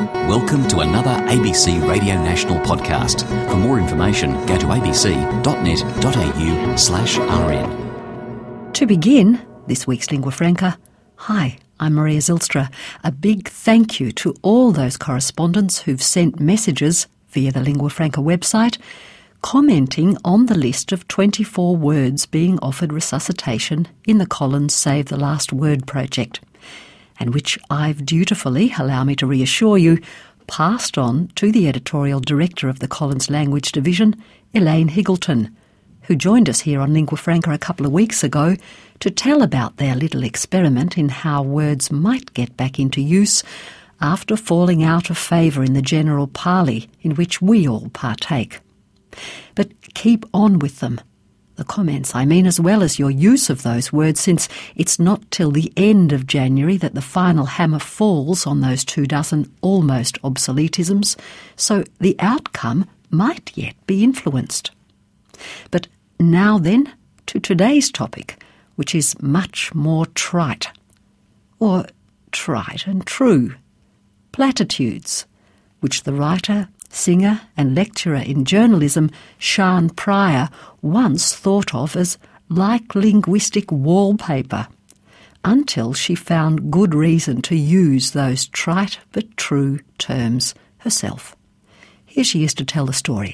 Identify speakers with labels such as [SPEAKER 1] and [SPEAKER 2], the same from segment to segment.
[SPEAKER 1] Welcome to another ABC Radio National podcast. For more information, go to abc.net.au/rn.
[SPEAKER 2] To begin this week's Lingua Franca, hi, I'm Maria Zylstra. A big thank you to all those correspondents who've sent messages via the Lingua Franca website commenting on the list of 24 words being offered resuscitation in the Collins Save the Last Word project, and which I've dutifully, allow me to reassure you, passed on to the editorial director of the Collins Language Division, Elaine Higgleton, who joined us here on Lingua Franca a couple of weeks ago to tell about their little experiment in how words might get back into use after falling out of favour in the general parley in which we all partake. But keep on with them. The comments, I mean, as well as your use of those words, since it's not till the end of January that the final hammer falls on those 24 almost obsoletisms, so the outcome might yet be influenced. But now then, to today's topic, which is much more trite. Or trite and true. Platitudes, which the writer, singer and lecturer in journalism, Sian Pryor, once thought of as like linguistic wallpaper, until she found good reason to use those trite but true terms herself. Here she is to tell the story.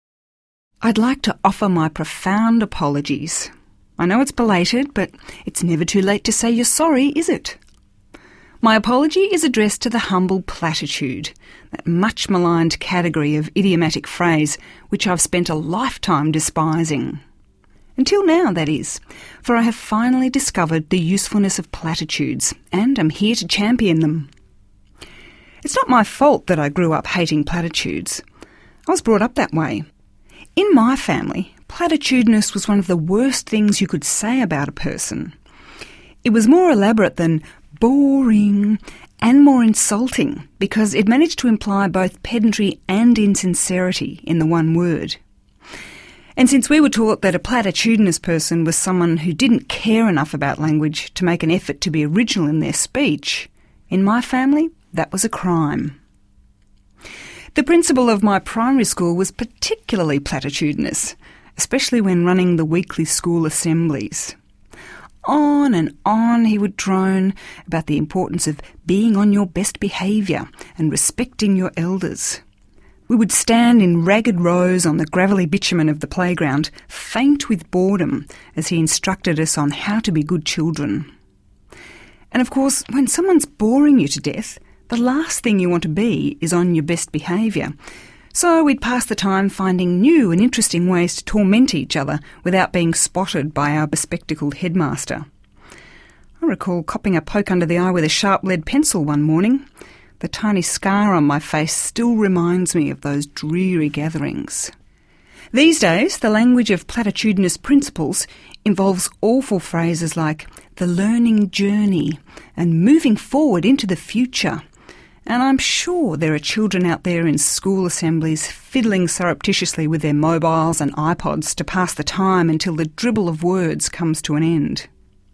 [SPEAKER 3] I'd like to offer my profound apologies. I know it's belated, but it's never too late to say you're sorry, is it? My apology is addressed to the humble platitude, that much maligned category of idiomatic phrase which I've spent a lifetime despising. Until now, that is, for I have finally discovered the usefulness of platitudes, and am here to champion them. It's not my fault that I grew up hating platitudes. I was brought up that way. In my family, platitudinous was one of the worst things you could say about a person. It was more elaborate than boring and more insulting because it managed to imply both pedantry and insincerity in the one word. And since we were taught that a platitudinous person was someone who didn't care enough about language to make an effort to be original in their speech, in my family, that was a crime. The principal of my primary school was particularly platitudinous, especially when running the weekly school assemblies. On and on he would drone about the importance of being on your best behaviour and respecting your elders. We would stand in ragged rows on the gravelly bitumen of the playground, faint with boredom, as he instructed us on how to be good children. And of course, when someone's boring you to death, the last thing you want to be is on your best behaviour. So we'd pass the time finding new and interesting ways to torment each other without being spotted by our bespectacled headmaster. I recall copping a poke under the eye with a sharp lead pencil one morning. The tiny scar on my face still reminds me of those dreary gatherings. These days, the language of platitudinous principles involves awful phrases like the learning journey and moving forward into the future. And I'm sure there are children out there in school assemblies fiddling surreptitiously with their mobiles and iPods to pass the time until the dribble of words comes to an end.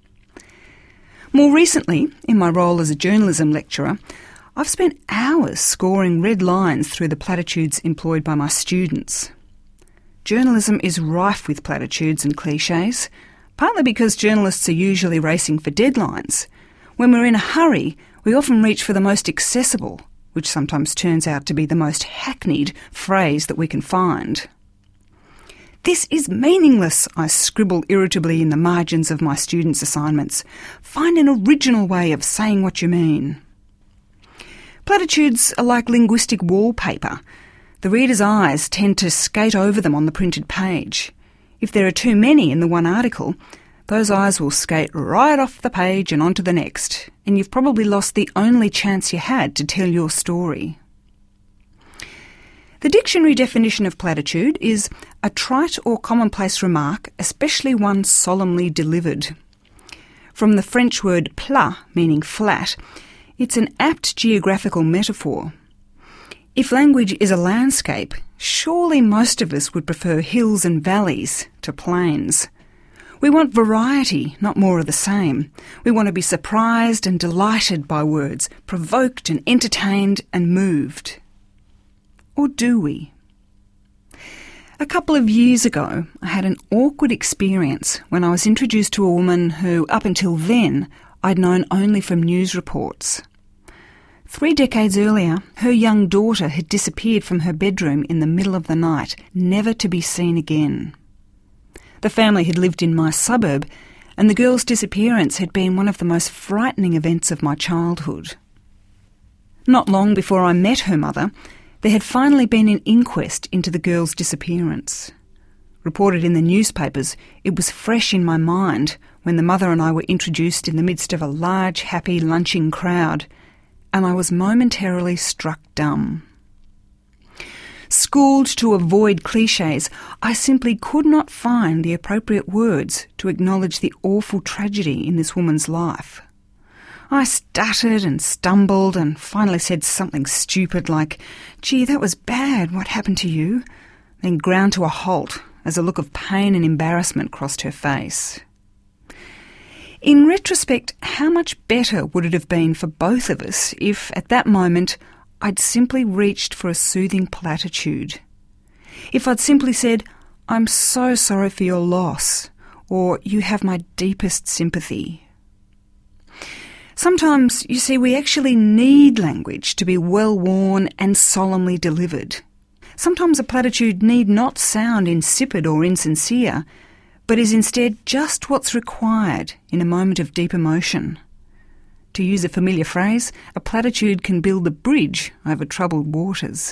[SPEAKER 3] More recently, in my role as a journalism lecturer, I've spent hours scoring red lines through the platitudes employed by my students. Journalism is rife with platitudes and clichés, partly because journalists are usually racing for deadlines. When we're in a hurry, we often reach for the most accessible, which sometimes turns out to be the most hackneyed phrase that we can find. "This is meaningless," I scribble irritably in the margins of my students' assignments. "Find an original way of saying what you mean." Platitudes are like linguistic wallpaper. The reader's eyes tend to skate over them on the printed page. If there are too many in the one article, those eyes will skate right off the page and onto the next, and you've probably lost the only chance you had to tell your story. The dictionary definition of platitude is a trite or commonplace remark, especially one solemnly delivered. From the French word plat, meaning flat, it's an apt geographical metaphor. If language is a landscape, surely most of us would prefer hills and valleys to plains. We want variety, not more of the same. We want to be surprised and delighted by words, provoked and entertained and moved. Or do we? A couple of years ago, I had an awkward experience when I was introduced to a woman who, up until then, I'd known only from news reports. 3 decades earlier, her young daughter had disappeared from her bedroom in the middle of the night, never to be seen again. The family had lived in my suburb, and the girl's disappearance had been one of the most frightening events of my childhood. Not long before I met her mother, there had finally been an inquest into the girl's disappearance. Reported in the newspapers, it was fresh in my mind when the mother and I were introduced in the midst of a large, happy, lunching crowd, and I was momentarily struck dumb. Schooled to avoid clichés, I simply could not find the appropriate words to acknowledge the awful tragedy in this woman's life. I stuttered and stumbled and finally said something stupid like, "Gee, that was bad, what happened to you?" then ground to a halt as a look of pain and embarrassment crossed her face. In retrospect, how much better would it have been for both of us if, at that moment, I'd simply reached for a soothing platitude? If I'd simply said, "I'm so sorry for your loss," or "You have my deepest sympathy." Sometimes, you see, we actually need language to be well-worn and solemnly delivered. Sometimes a platitude need not sound insipid or insincere, but is instead just what's required in a moment of deep emotion. To use a familiar phrase, a platitude can build a bridge over troubled waters.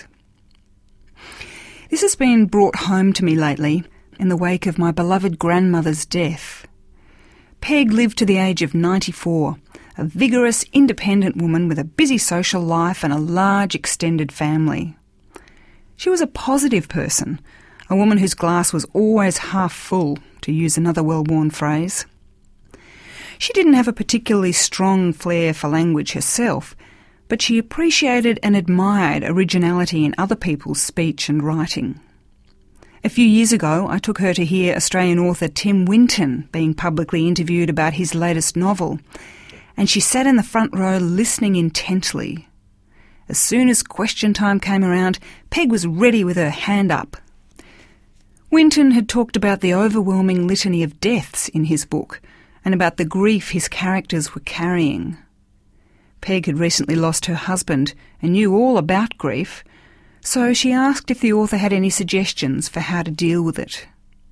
[SPEAKER 3] This has been brought home to me lately in the wake of my beloved grandmother's death. Peg lived to the age of 94, a vigorous, independent woman with a busy social life and a large extended family. She was a positive person, a woman whose glass was always half full, to use another well-worn phrase. She didn't have a particularly strong flair for language herself, but she appreciated and admired originality in other people's speech and writing. A few years ago, I took her to hear Australian author Tim Winton being publicly interviewed about his latest novel, and she sat in the front row listening intently. As soon as question time came around, Peg was ready with her hand up. Winton had talked about the overwhelming litany of deaths in his book and about the grief his characters were carrying. Peg had recently lost her husband and knew all about grief, so she asked if the author had any suggestions for how to deal with it.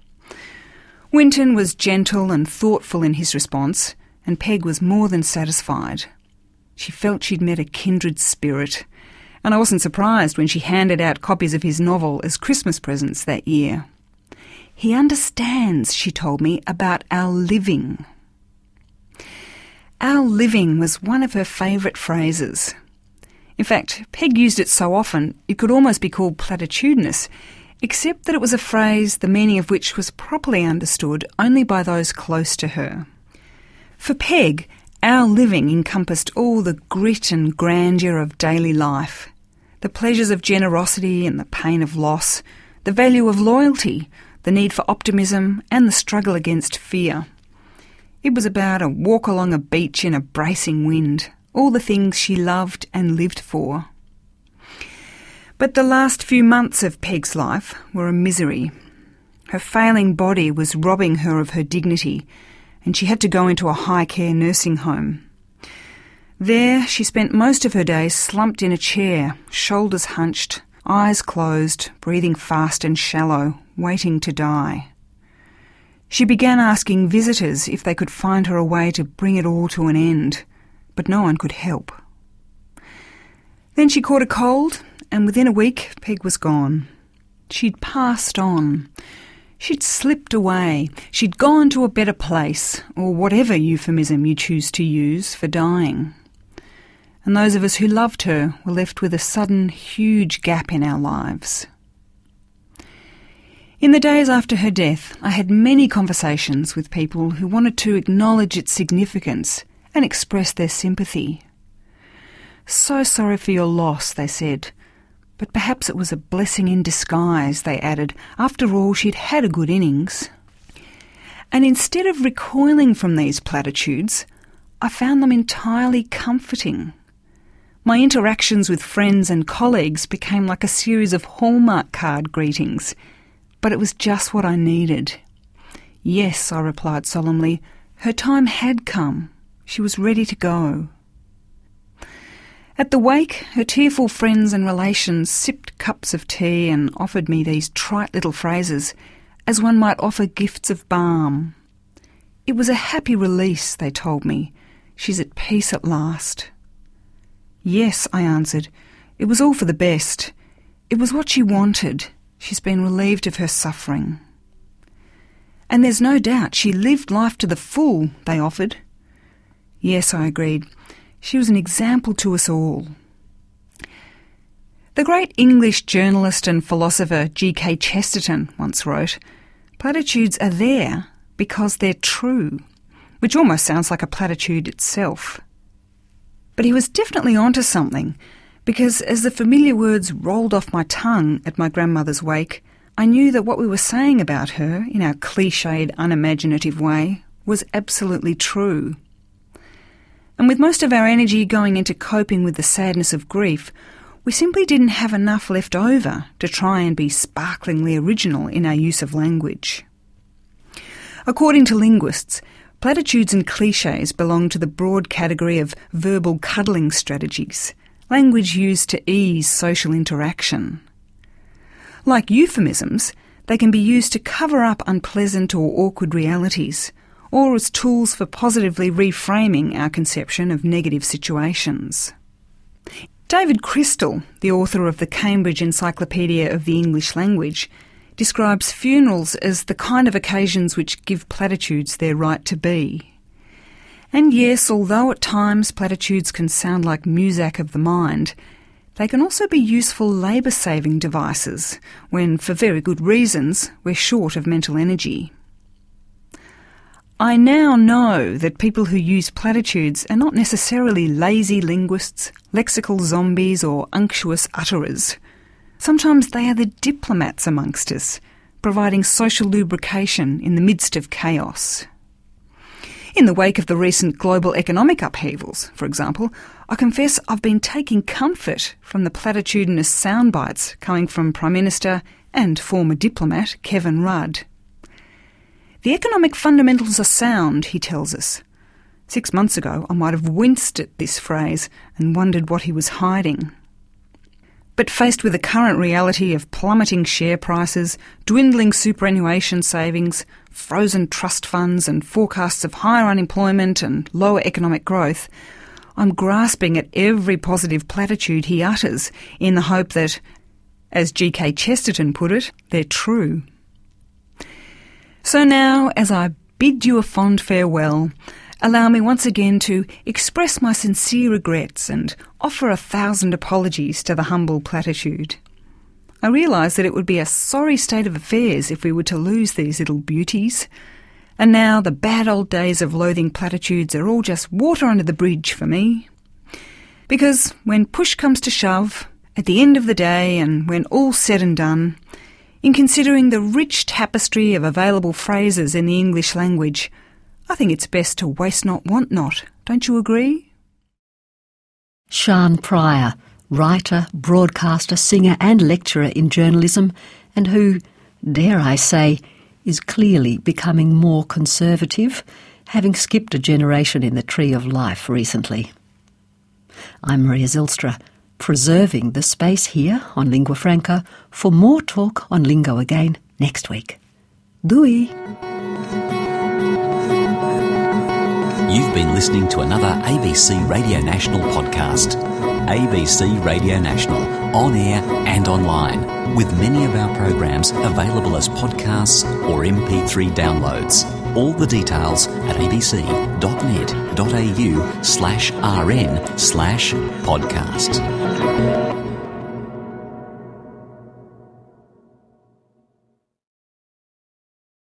[SPEAKER 3] Winton was gentle and thoughtful in his response, and Peg was more than satisfied. She felt she'd met a kindred spirit, and I wasn't surprised when she handed out copies of his novel as Christmas presents that year. He understands, she told me, about our living. Our living was one of her favourite phrases. In fact, Peg used it so often it could almost be called platitudinous, except that it was a phrase the meaning of which was properly understood only by those close to her. For Peg, our living encompassed all the grit and grandeur of daily life, the pleasures of generosity and the pain of loss, the value of loyalty, the need for optimism and the struggle against fear. It was about a walk along a beach in a bracing wind, all the things she loved and lived for. But the last few months of Peg's life were a misery. Her failing body was robbing her of her dignity, and she had to go into a high-care nursing home. There she spent most of her days slumped in a chair, shoulders hunched, eyes closed, breathing fast and shallow, waiting to die. She began asking visitors if they could find her a way to bring it all to an end, but no one could help. Then she caught a cold, and within a week Peg was gone. She'd passed on. She'd slipped away. She'd gone to a better place, or whatever euphemism you choose to use for dying. And those of us who loved her were left with a sudden, huge gap in our lives. In the days after her death, I had many conversations with people who wanted to acknowledge its significance and express their sympathy. "So sorry for your loss," they said. "But perhaps it was a blessing in disguise," they added. "After all, she'd had a good innings." And instead of recoiling from these platitudes, I found them entirely comforting. My interactions with friends and colleagues became like a series of Hallmark card greetings, but it was just what I needed. Yes, I replied solemnly, her time had come. She was ready to go. At the wake, her tearful friends and relations sipped cups of tea and offered me these trite little phrases, as one might offer gifts of balm. It was a happy release, they told me. She's at peace at last. Yes, I answered. It was all for the best. It was what she wanted. She's been relieved of her suffering. And there's no doubt she lived life to the full, they offered. Yes, I agreed. She was an example to us all. The great English journalist and philosopher G.K. Chesterton once wrote, "Platitudes are there because they're true," which almost sounds like a platitude itself. But he was definitely onto something, because as the familiar words rolled off my tongue at my grandmother's wake, I knew that what we were saying about her, in our cliched, unimaginative way, was absolutely true. And with most of our energy going into coping with the sadness of grief, we simply didn't have enough left over to try and be sparklingly original in our use of language. According to linguists, platitudes and cliches belong to the broad category of verbal cuddling strategies, language used to ease social interaction. Like euphemisms, they can be used to cover up unpleasant or awkward realities, or as tools for positively reframing our conception of negative situations. David Crystal, the author of the Cambridge Encyclopedia of the English Language, describes funerals as the kind of occasions which give platitudes their right to be. And yes, although at times platitudes can sound like muzak of the mind, they can also be useful labour-saving devices when, for very good reasons, we're short of mental energy. I now know that people who use platitudes are not necessarily lazy linguists, lexical zombies or unctuous utterers. Sometimes they are the diplomats amongst us, providing social lubrication in the midst of chaos. In the wake of the recent global economic upheavals, for example, I confess I've been taking comfort from the platitudinous soundbites coming from Prime Minister and former diplomat Kevin Rudd. The economic fundamentals are sound, he tells us. 6 months ago, I might have winced at this phrase and wondered what he was hiding. But faced with the current reality of plummeting share prices, dwindling superannuation savings, frozen trust funds and forecasts of higher unemployment and lower economic growth, I'm grasping at every positive platitude he utters in the hope that, as G.K. Chesterton put it, they're true. So now, as I bid you a fond farewell, allow me once again to express my sincere regrets and offer 1,000 apologies to the humble platitude. I realise that it would be a sorry state of affairs if we were to lose these little beauties, and now the bad old days of loathing platitudes are all just water under the bridge for me. Because when push comes to shove, at the end of the day and when all's said and done, in considering the rich tapestry of available phrases in the English language, I think it's best to waste not, want not. Don't you agree?
[SPEAKER 2] Sian Pryor, writer, broadcaster, singer and lecturer in journalism, and who, dare I say, is clearly becoming more conservative, having skipped a generation in the tree of life recently. I'm Maria Zylstra, preserving the space here on Lingua Franca for more talk on lingo again next week. Dui!
[SPEAKER 1] You've been listening to another ABC Radio National podcast. ABC Radio National, on air and online, with many of our programs available as podcasts or MP3 downloads. All the details at abc.net.au/rn/podcast.